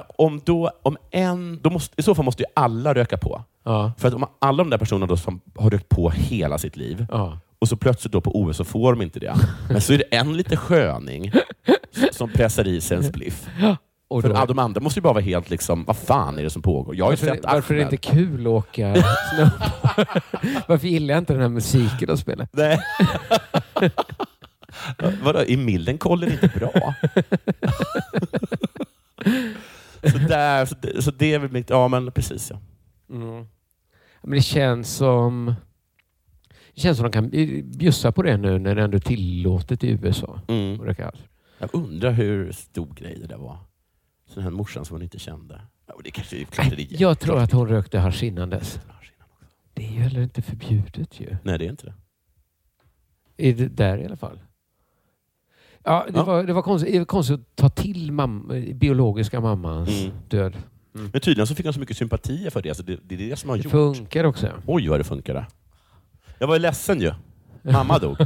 F: i så fall måste ju alla röka på.
G: Ja.
F: För att om alla de där personerna då som har rökt på hela sitt liv och så plötsligt då på OS så får de inte det. Men så är det en lite sköning som pressar i sig en spliff. Och för de andra måste ju bara vara helt liksom, vad fan är det som pågår? Jag har
G: varför är det inte kul att åka snowboard? Varför gillar jag inte den här musiken att spela?
F: Nej. Vadå, är Millencolin inte bra? så det är väl mitt, ja men precis ja.
G: Mm. Men det känns som de kan bjussa på det nu när det ändå är tillåtet i USA.
F: Jag undrar hur stor grej det där var. Så den här morsan som hon inte kände. Ja, det kanske är
G: jag tror att hon rökte hasch innan dess. Det är ju heller inte förbjudet ju.
F: Nej, det är inte det.
G: I det där i alla fall. Ja, det var konstigt att ta till biologiska mammans död.
F: Mm. Men tydligen så fick han så mycket sympatier för det. Alltså det är det som har gjort.
G: Det funkar också.
F: Oj, vad det funkar. Jag var ju ledsen ju. Mamma dog.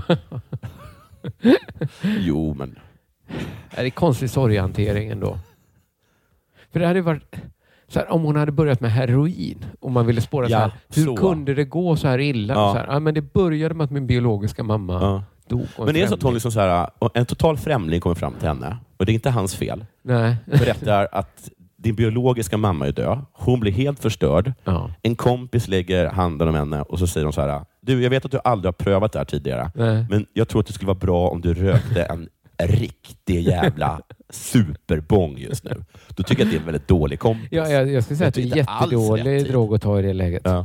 F: Jo, men...
G: Det är konstig sorghantering ändå. För det hade varit... Så här, om hon hade börjat med heroin och man ville spåra så här, hur kunde det gå så här illa? Så här, men det började med att min biologiska mamma dog.
F: Men det är så att hon liksom så här, en total främling kommer fram till henne och det är inte hans fel.
G: Nej.
F: Berättar att din biologiska mamma är död. Hon blir helt förstörd. En kompis lägger handen om henne och så säger de så här, du, jag vet att du aldrig har prövat det här tidigare.
G: Nej.
F: Men jag tror att det skulle vara bra om du rökte en riktig jävla superbång just nu. Då tycker jag att det är en väldigt dålig kompis.
G: Ja, jag skulle säga att det är jättedålig drog att ta i det läget.
F: Ja.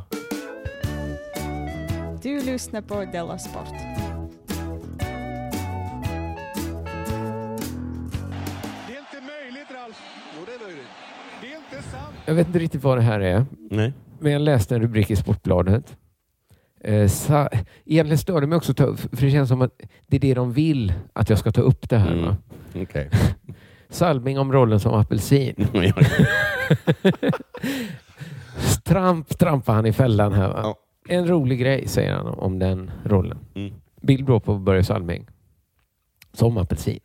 J: Du lyssnar på Della Sport.
G: Jag vet inte riktigt vad det här är.
F: Nej.
G: Men jag läste en rubrik i Sportbladet. Egentligen stör det mig också för det känns som att det är det de vill att jag ska ta upp det här.
F: Okay.
G: Salming om rollen som apelsin. Trampar han i fällan här. Va? Ja. En rolig grej säger han om den rollen. Bild på Börje Salming som apelsin.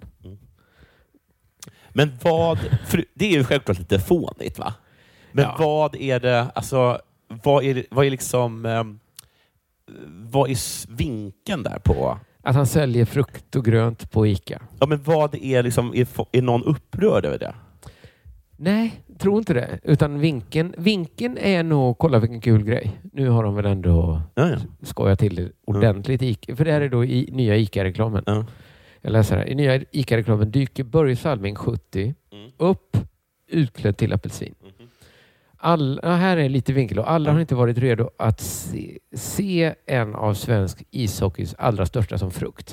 F: Men för det är ju självklart lite fånigt, va? Men vad är det, alltså vad är liksom vad är vinkeln där på?
G: Att han säljer frukt och grönt på ICA.
F: Ja, men vad är liksom, är någon upprörd över det?
G: Nej, tror inte det. Utan vinkeln är nog, kolla vilken kul grej. Nu har de väl ändå skojat till det ordentligt. ICA, för det här är då i nya ICA-reklamen. Jag läser här. I nya ICA-reklamen dyker Börje Salming 70 upp utklädd till apelsin. Här är lite vinkel och alla har inte varit redo att se en av svensk ishockeys allra största som frukt.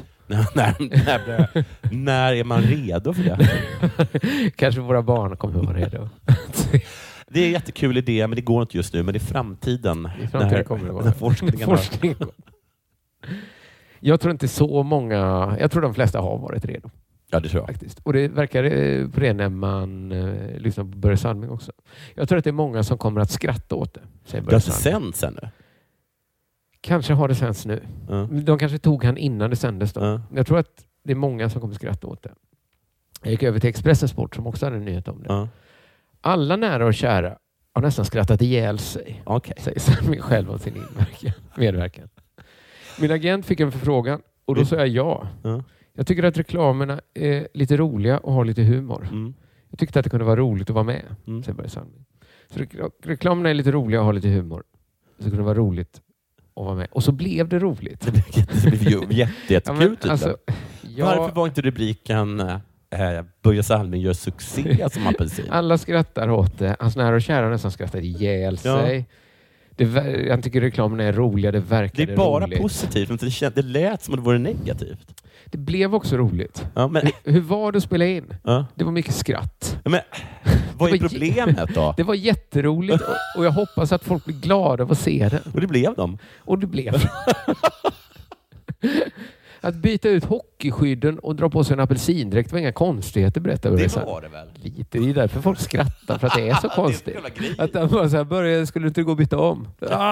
F: När är man redo för det?
G: Kanske våra barn kommer att vara redo.
F: Det är en jättekul idé, men det går inte just nu. Men i framtiden,
G: kommer det vara.
F: När forskningen
G: Jag tror inte så många... Jag tror de flesta har varit redo.
F: Ja, det tror jag.
G: Faktiskt. Och det verkar på det när man lyssnar på Börje Salming också. Jag tror att det är många som kommer att skratta åt det.
F: Det har inte sänds ännu?
G: Kanske har det sänds nu. De kanske tog han innan det sändes då. Jag tror att det är många som kommer att skratta åt det. Jag gick över till Expressen Sport som också hade en nyhet om det. Alla nära och kära har nästan skrattat ihjäl sig. Säger Salming själv om sin medverkan. Min agent fick en förfrågan och då sa jag ja. Jag tycker att reklamerna är lite roliga och har lite humor. Jag tyckte att det kunde vara roligt att vara med. Så reklamerna är lite roliga och har lite humor. Så det kunde vara roligt att vara med. Och så blev det roligt.
F: Det blev ju jättekul. Varför var inte rubriken Börje Salming gör succé som apelsin?
G: Alla skrattar åt det. Hans nära och kära nästan skrattar ihjäl sig. Jag tycker reklamen är roliga. Det verkar
F: det är bara
G: roligt.
F: Positivt. Men det lät som att det vore negativt.
G: Det blev också roligt.
F: Ja, men...
G: Hur var det att spela in? Ja. Det var mycket skratt.
F: Ja, men, vad är problemet då?
G: Det var jätteroligt och jag hoppas att folk blir glada av att se det.
F: Och det blev de.
G: Och det blev. Att byta ut hockeyskydden och dra på sig en apelsindräkt var inga konstigheter, berättar
F: det var det väl?
G: Lite. Det är därför folk skrattar, för att det är så konstigt. Att de bara så här, skulle du inte gå och byta om?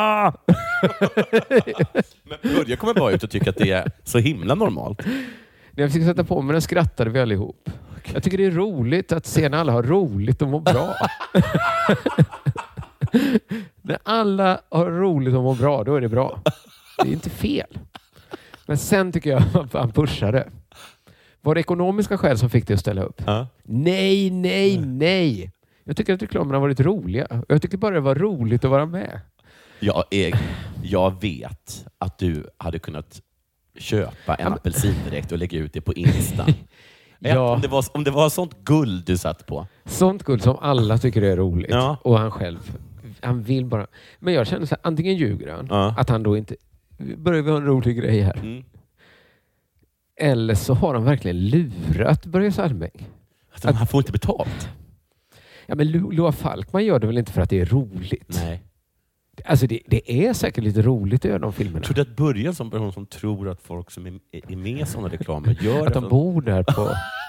F: Men Börje kommer bara ut och tycker att det är så himla normalt.
G: När jag fick sätta på mig den skrattade vi allihop. Jag tycker det är roligt att se när alla har roligt och mår bra. När alla har roligt och mår bra, då är det bra. Det är inte fel. Men sen tycker jag att han pushade. Var det ekonomiska skäl som fick dig att ställa upp? Nej. Jag tycker att reklamerna har varit roliga. Jag tycker bara det var roligt att vara med.
F: Jag vet att du hade kunnat köpa en apelsin direkt och lägga ut det på Insta. Ja. Om det var sånt guld du satt på.
G: Sånt guld som alla tycker är roligt. Ja. Och han själv. Han vill bara. Men jag känner så här, antingen ljuger han. Att han då inte... Börjar vi ha en rolig grej här. Eller så har han verkligen lurat Börje Salming.
F: Han får inte betalt.
G: Ja, men Loa Falkman gör det väl inte för att det är roligt?
F: Nej.
G: Alltså det är säkert lite roligt att göra de filmerna.
F: Tror du att Börje som person som tror att folk som är med i sådana reklamer gör
G: att de bor där på...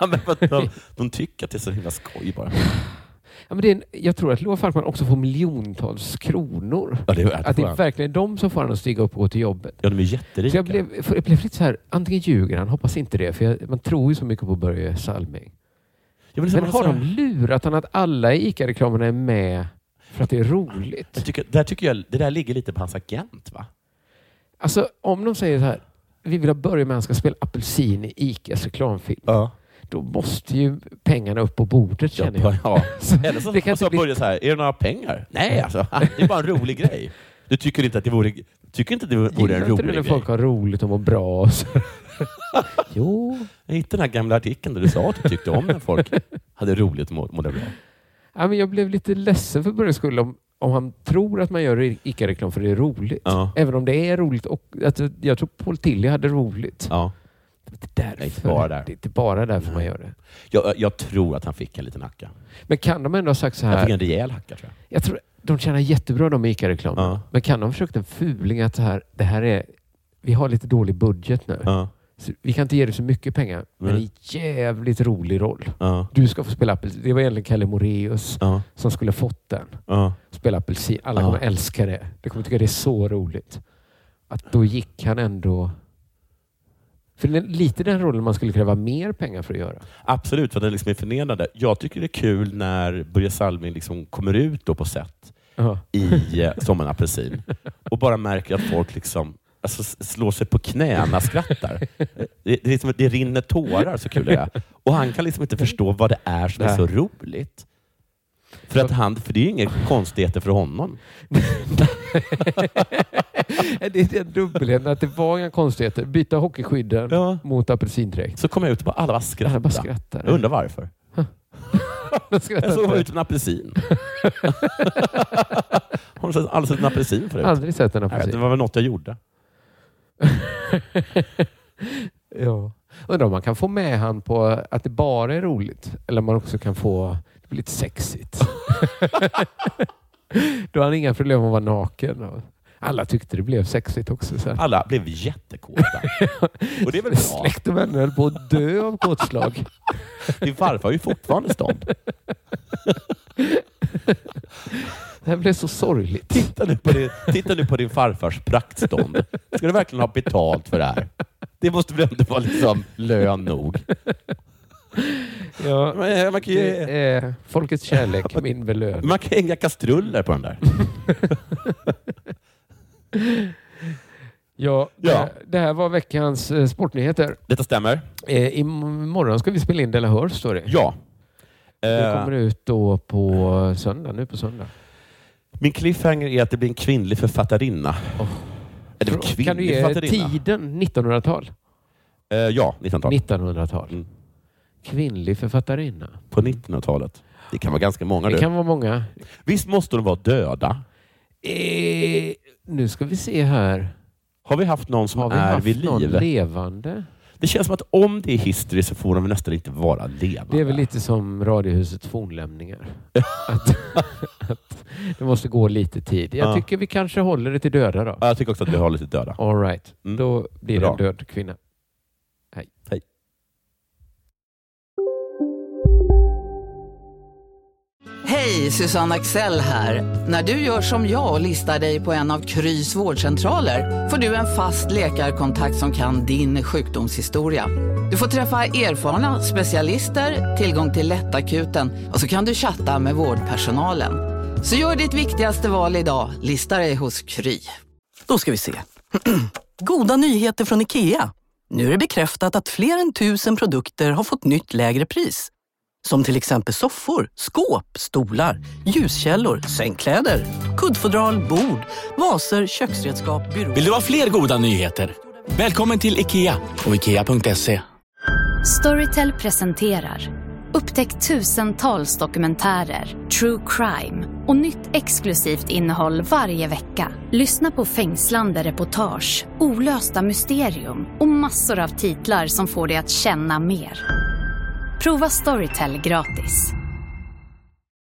F: de tycker att det är så himla skoj bara.
G: Ja, men jag tror att Loa Falkman också får miljontals kronor.
F: Ja, det
G: är verkligen de som får han att stiga upp och gå till jobbet.
F: Ja, de är jätterika.
G: Så jag blev lite så här, antingen ljuger han, hoppas inte det. För man tror ju så mycket på Börje Salming. Men har de lurat han att alla i ICA-reklamerna är med för att det är roligt?
F: Det där ligger lite på hans agent, va?
G: Alltså, om de säger så här, vi vill ha Börje med, han ska spela apelsin i ICAs reklamfilm.
F: Ja.
G: Då måste ju pengarna upp på bordet, känner jag.
F: Ja. Eller så, det kan så börja så här, är det några pengar? Nej, alltså, det är bara en rolig grej. Du tycker inte att det vore en rolig grej?
G: Folk har roligt och mår bra. Jo.
F: Jag hittade den här gamla artikeln där du sa att du tyckte om när folk hade roligt och mådde bra.
G: Ja, men jag blev lite ledsen för Börjes skull om han tror att man gör ICA-reklam för det är roligt. Ja. Även om det är roligt. Och, alltså, jag tror Paul Tilly hade roligt.
F: Ja.
G: Det är inte bara därför man gör det.
F: Jag tror att han fick en liten hacka.
G: Men kan de ändå ha sagt så här...
F: Jag fick en rejäl hacka, tror jag.
G: Jag tror de tjänar jättebra de ICA-reklam. Ja. Men kan de försöka en fuling att det här är... Vi har lite dålig budget nu. Ja. Så vi kan inte ge dig så mycket pengar. Men det är en jävligt rolig roll. Ja. Du ska få spela apelsin. Det var egentligen Kalle Moraeus som skulle fått den. Ja. Spela apelsin. Alla kommer älska det. De kommer tycka det är så roligt. Att då gick han ändå... För det är lite den rollen man skulle kräva mer pengar för att göra.
F: Absolut, för det liksom är förnedrande. Jag tycker det är kul när Börje Salming liksom kommer ut då på set som en apelsin och bara märker att folk liksom slår sig på knäna, skrattar. Det rinner tårar, så kul det är. Och han kan liksom inte förstå vad det är som är så roligt. För det är ju inga konstigheter för honom.
G: Det är den dubbelheten att det var inga konstigheter. Byta hockeyskydden mot apelsindräkt.
F: Så kom jag ut och bara, alla bara skrattar. Jag undrar varför. Jag såg ut en apelsin. Har du aldrig sett en apelsin förut?
G: Aldrig sett en apelsin.
F: Det var väl något jag gjorde.
G: Ja. Undrar om man kan få med han på att det bara är roligt. Eller man också kan få det blir lite sexigt. Då har han inga problem att vara naken. Alla tyckte det blev sexigt också. Så.
F: Alla blev jättekåta. Och det är väl bra.
G: Släkt och vänner höll på att dö av kåtslag.
F: Din farfar är ju fortfarande stånd.
G: Det här blev så sorgligt.
F: Titta nu på din farfars praktstånd. Ska du verkligen ha betalt för det här? Det måste väl ändå vara liksom lön nog.
G: Ja, man kan ge... folkets kärlek, min belön.
F: Man kan hänga kastruller på den där.
G: Ja. Det här var veckans sportnyheter.
F: Detta stämmer.
G: Imorgon ska vi spela in Della Hör, står det.
F: Ja.
G: Det kommer ut då på söndag, nu på söndag.
F: Min cliffhanger är att det blir en kvinnlig författarinna.
G: Kan du ge tiden 1900-tal?
F: Ja, 1900-tal.
G: 1900-tal. Mm. Kvinnlig författarinna.
F: På 1900-talet. Det kan vara ganska många.
G: Det kan vara många.
F: Visst måste de vara döda?
G: Nu ska vi se här.
F: Har vi haft någon som är vid liv?
G: Någon levande?
F: Det känns som att om det är history så får de nästan inte vara levande.
G: Det är väl lite som Radiohusets fornlämningar. att det måste gå lite tid. Jag tycker vi kanske håller det till döda då.
F: Jag tycker också att vi håller till döda.
G: All right. Då blir det en död kvinna. Hej.
F: Hej.
A: Hej, Susanne Axel här. När du gör som jag och listar dig på en av Krys vårdcentraler får du en fast läkarkontakt som kan din sjukdomshistoria. Du får träffa erfarna specialister, tillgång till lättakuten och så kan du chatta med vårdpersonalen. Så gör ditt viktigaste val idag, lista dig hos Kry.
K: Då ska vi se. Goda nyheter från IKEA. Nu är det bekräftat att fler än 1000 produkter har fått nytt lägre pris. Som till exempel soffor, skåp, stolar, ljuskällor, sängkläder, kuddfodral, bord, vaser, köksredskap, byråer.
L: Vill du ha fler goda nyheter? Välkommen till IKEA och IKEA.se.
M: Storytel presenterar upptäck tusentals dokumentärer, true crime och nytt exklusivt innehåll varje vecka. Lyssna på fängslande reportage, olösta mysterium och massor av titlar som får dig att känna mer. Prova Storytel gratis.